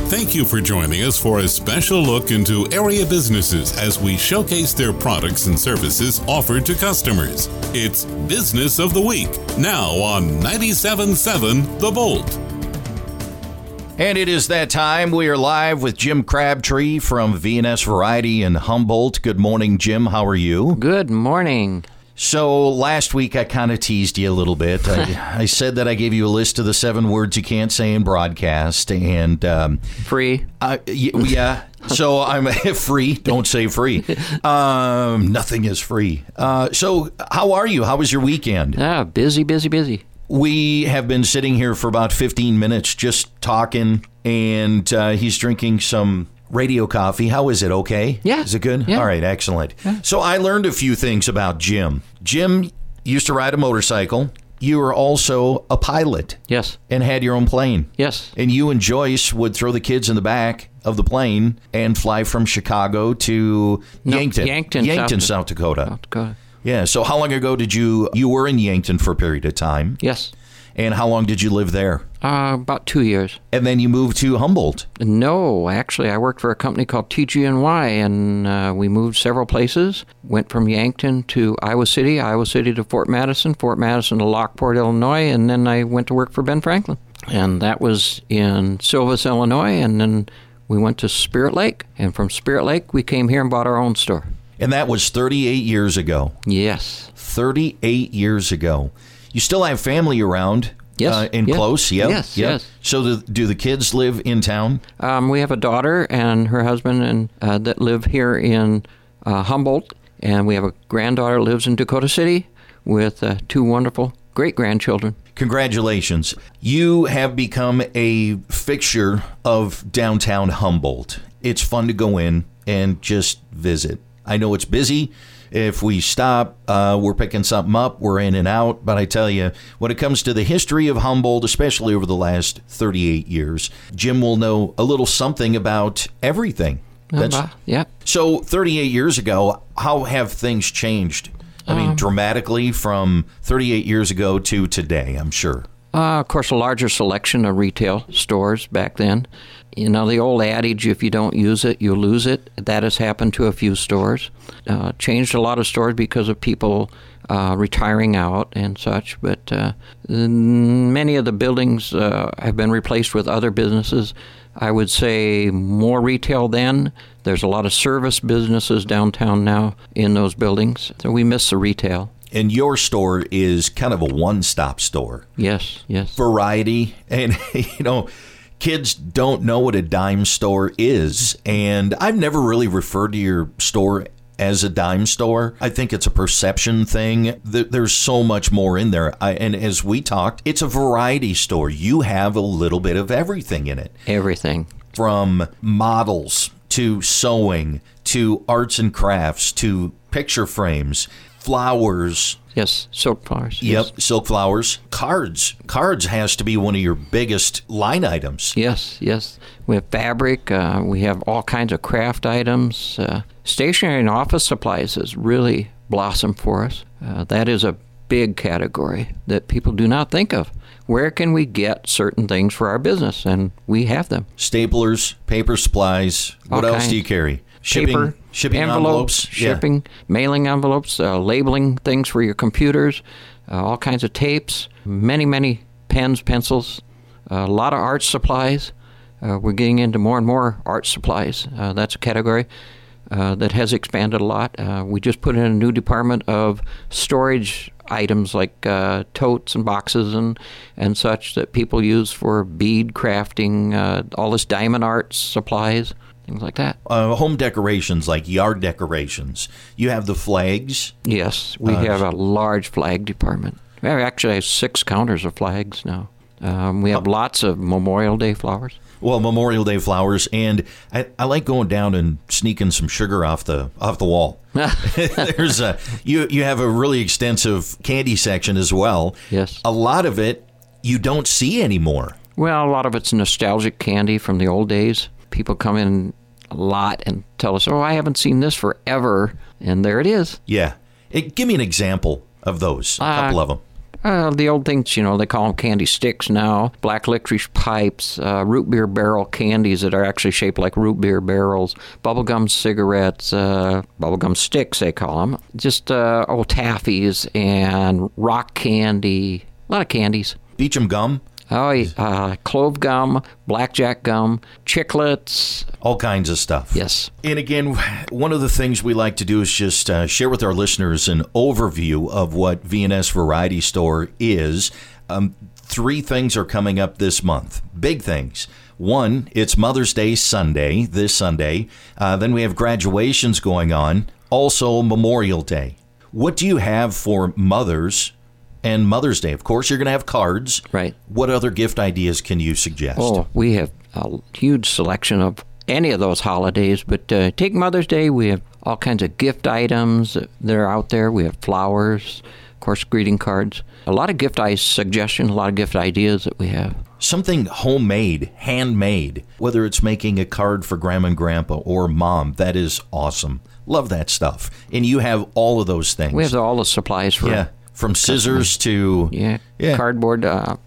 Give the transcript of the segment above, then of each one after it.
Thank you for joining us for a special look into area businesses as we showcase their products and services offered to customers. It's Business of the Week, now on 97.7 The Bolt. And it is that time. We are live with Jim Crabtree from V&S Variety in Humboldt. Good morning, Jim. How are you? Good morning. So last week I kind of teased you a little bit. I said that I gave you a list of the 7 words you can't say in broadcast. And free. Yeah. So I'm free. Don't say free. Nothing is free. So how are you? How was your weekend? Busy. We have been sitting here for about 15 minutes just talking, and he's drinking some radio coffee. How is it? Okay? Yeah. Is it good? Yeah. All right. Excellent. Yeah. So I learned a few things about Jim. Jim used to ride a motorcycle. You were also a pilot. Yes. And had your own plane. Yes. And you and Joyce would throw the kids in the back of the plane and fly from Chicago to Yankton, South Dakota. Yeah. So how long ago did you were in Yankton for a period of time? Yes. And how long did you live there? About 2 years. And then you moved to Humboldt? No, actually, I worked for a company called TG&Y, and we moved several places. Went from Yankton to Iowa City to Fort Madison to Lockport, Illinois, and then I went to work for Ben Franklin. And that was in Silvis, Illinois, and then we went to Spirit Lake. And from Spirit Lake, we came here and bought our own store. And that was 38 years ago? Yes. 38 years ago. You still have family around? Yes. Close? Yep. Yes. So do the kids live in town? We have a daughter and her husband that live here in Humboldt, and we have a granddaughter who lives in Dakota City with 2 wonderful great-grandchildren. Congratulations. You have become a fixture of downtown Humboldt. It's fun to go in and just visit. I know it's busy. If we stop, we're picking something up, we're in and out. But I tell you, when it comes to the history of Humboldt, especially over the last 38 years, Jim will know a little something about everything. Yeah. So 38 years ago, how have things changed? I mean, dramatically from 38 years ago to today, I'm sure. Of course, a larger selection of retail stores back then. You know, the old adage, if you don't use it, you lose it. That has happened to a few stores. Changed a lot of stores because of people retiring out and such. But many of the buildings have been replaced with other businesses. I would say more retail then. There's a lot of service businesses downtown now in those buildings. So we miss the retail. And your store is kind of a one-stop store. Yes. Variety. And, kids don't know what a dime store is. And I've never really referred to your store as a dime store. I think it's a perception thing. There's so much more in there. And as we talked, it's a variety store. You have a little bit of everything in it. Everything. From models to sewing to arts and crafts to picture frames, flowers. Yes, silk flowers. Yep, yes. Silk flowers. Cards. Cards has to be one of your biggest line items. Yes. We have fabric. We have all kinds of craft items. Stationery and office supplies has really blossomed for us. That is a big category that people do not think of. Where can we get certain things for our business? And we have them. Staplers, paper supplies. What else do you carry? Shipping envelopes, shipping, mailing envelopes, labeling things for your computers, all kinds of tapes, many pens, pencils, a lot of art supplies. We're getting into more and more art supplies. That's a category that has expanded a lot. We just put in a new department of storage items like totes and boxes and such that people use for bead crafting, all this diamond art supplies. Things like that. Home decorations, like yard decorations. You have the flags. Yes, we have a large flag department. We actually have 6 counters of flags now. We have lots of Memorial Day flowers. Well, Memorial Day flowers, and I like going down and sneaking some sugar off the wall. There's you have a really extensive candy section as well. Yes. A lot of it you don't see anymore. Well, a lot of it's nostalgic candy from the old days. People come in a lot and tell us, I haven't seen this forever, and there it is. Yeah. Give me an example of those, a couple of them. The old things, they call them candy sticks now. Black licorice pipes, root beer barrel candies that are actually shaped like root beer barrels, bubblegum cigarettes, bubblegum sticks, they call them. Just old taffies and rock candy, a lot of candies. Beecham gum? Oh, clove gum, blackjack gum, chiclets. All kinds of stuff. Yes. And again, one of the things we like to do is just share with our listeners an overview of what V&S Variety Store is. 3 things are coming up this month. Big things. One, it's Mother's Day Sunday, this Sunday. Then we have graduations going on. Also Memorial Day. What do you have for mothers and Mother's Day? Of course, you're going to have cards. Right. What other gift ideas can you suggest? Oh, we have a huge selection of any of those holidays. But take Mother's Day, we have all kinds of gift items that are out there. We have flowers, of course, greeting cards. A lot of gift suggestions, a lot of gift ideas that we have. Something homemade, handmade, whether it's making a card for Grandma and Grandpa or Mom, that is awesome. Love that stuff. And you have all of those things. We have all the supplies for from scissors to cardboard,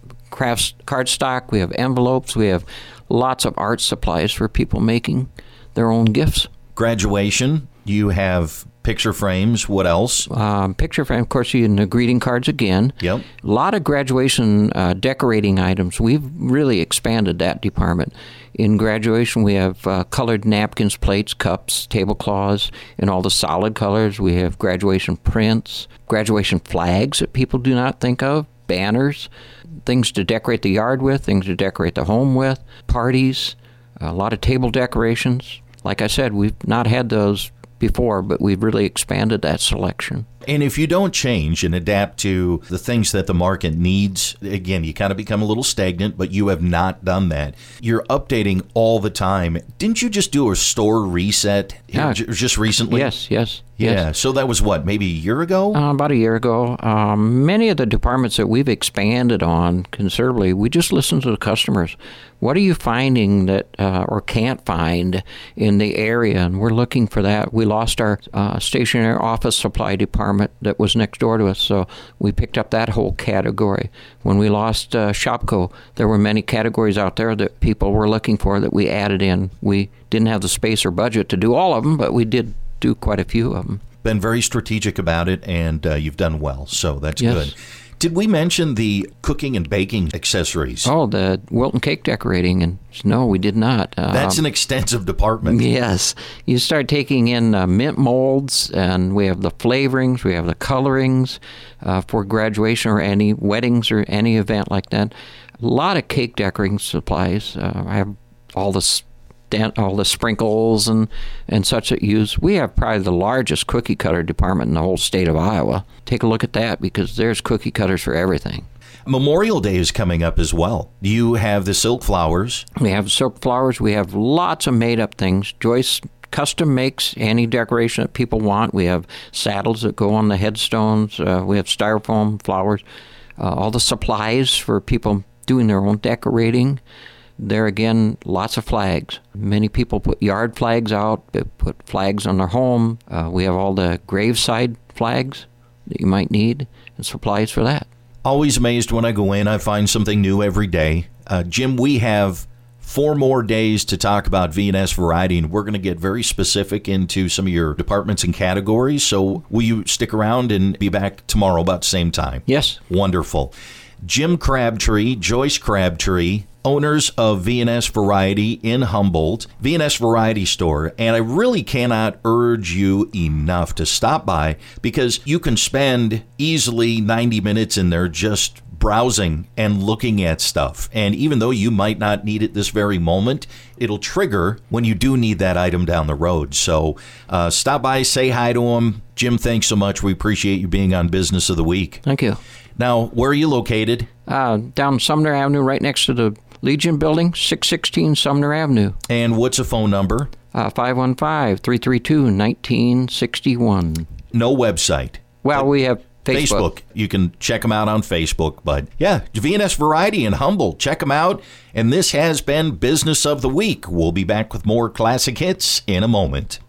cardstock. We have envelopes. We have lots of art supplies for people making their own gifts. Graduation, you have picture frames. What else? Picture frame, of course, the greeting cards again. Yep. A lot of graduation decorating items. We've really expanded that department. In graduation, we have colored napkins, plates, cups, tablecloths in all the solid colors. We have graduation prints, graduation flags that people do not think of, banners, things to decorate the yard with, things to decorate the home with, parties, a lot of table decorations. Like I said, we've not had those before, but we've really expanded that selection. And if you don't change and adapt to the things that the market needs, again, you kind of become a little stagnant, but you have not done that. You're updating all the time. Didn't you just do a store reset just recently? Yes. Yeah, so that was what, maybe a year ago? About a year ago. Many of the departments that we've expanded on considerably, we just listen to the customers. What are you finding that or can't find in the area? And we're looking for that. We lost our stationary office supply department that was next door to us, so we picked up that whole category. When we lost Shopco, there were many categories out there that people were looking for that we added in. We didn't have the space or budget to do all of them, but we did do quite a few of them. Been very strategic about it, and you've done well, so that's yes. good. Did we mention the cooking and baking accessories? Oh, the Wilton cake decorating, and no, we did not. That's an extensive department. Yes. You start taking in mint molds, and we have the flavorings, we have the colorings for graduation or any weddings or any event like that. A lot of cake decorating supplies. I have all the sprinkles and such that use. We have probably the largest cookie cutter department in the whole state of Iowa. Take a look at that because there's cookie cutters for everything. Memorial Day is coming up as well. You have the silk flowers. We have silk flowers. We have lots of made-up things. Joyce custom makes any decoration that people want. We have saddles that go on the headstones. We have styrofoam flowers. All the supplies for people doing their own decorating. There again, lots of flags. Many people put yard flags out, they put flags on their home. We have all the graveside flags that you might need and supplies for that. Always amazed when I go in. I find something new every day. Jim, we have 4 more days to talk about V&S Variety, and we're going to get very specific into some of your departments and categories. So will you stick around and be back tomorrow about the same time? Yes. Wonderful. Jim Crabtree, Joyce Crabtree, owners of V&S Variety in Humboldt, V&S Variety Store. And I really cannot urge you enough to stop by because you can spend easily 90 minutes in there just browsing and looking at stuff. And even though you might not need it this very moment, it'll trigger when you do need that item down the road. So stop by, say hi to them. Jim, thanks so much. We appreciate you being on Business of the Week. Thank you. Now, where are you located? Down Sumner Avenue, right next to the Legion Building, 616 Sumner Avenue. And what's a phone number? 515-332-1961. No website. Well, we have Facebook. You can check them out on Facebook. But yeah, V&S Variety in Humboldt. Check them out. And this has been Business of the Week. We'll be back with more classic hits in a moment.